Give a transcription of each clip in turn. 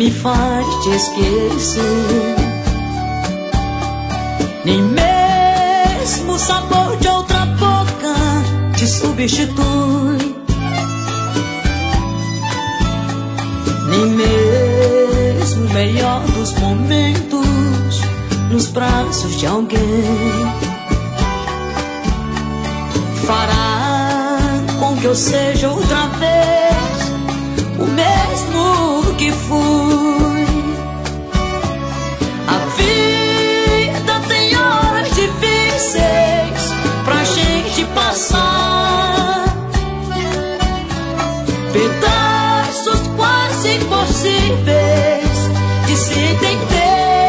me faz te esquecer. Nem mesmo o sabor de outra boca te substitui. Nem mesmo o melhor dos momentos nos braços de alguém fará com que eu seja outra vez o mesmo que fui. A vida tem horas difíceis pra gente passar, pedaços quase impossíveis de se entender.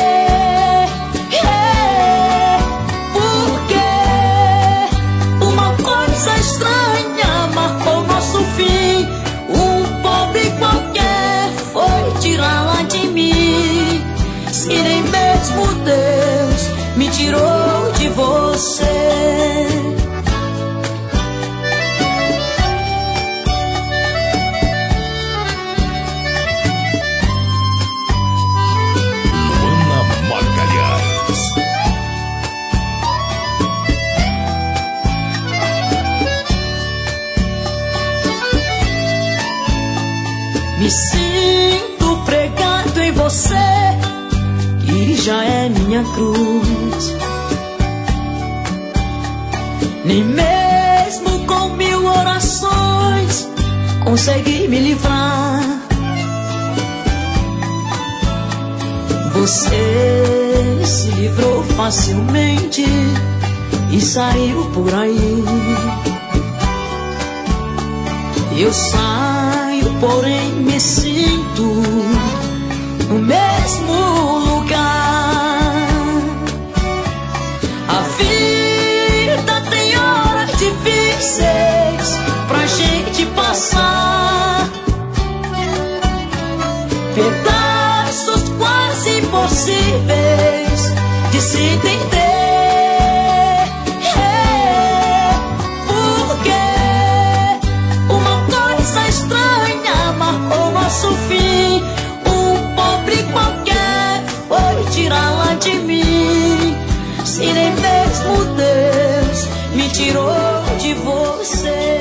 Porque uma coisa estranha marcou nosso fim. Um pobre qualquer foi tirá-la de mim. Se nem mesmo Deus me tirou de você. Me sinto pregado em você, que já é minha cruz. Nem mesmo com 1000 orações consegui me livrar. Você se livrou facilmente e saiu por aí. Eu saio, porém me sinto no mesmo lugar. A vida tem horas difíceis pra gente passar, pedaços quase impossíveis de se entender. Nosso fim, um pobre qualquer foi tirá-la de mim. Se nem mesmo Deus me tirou de você.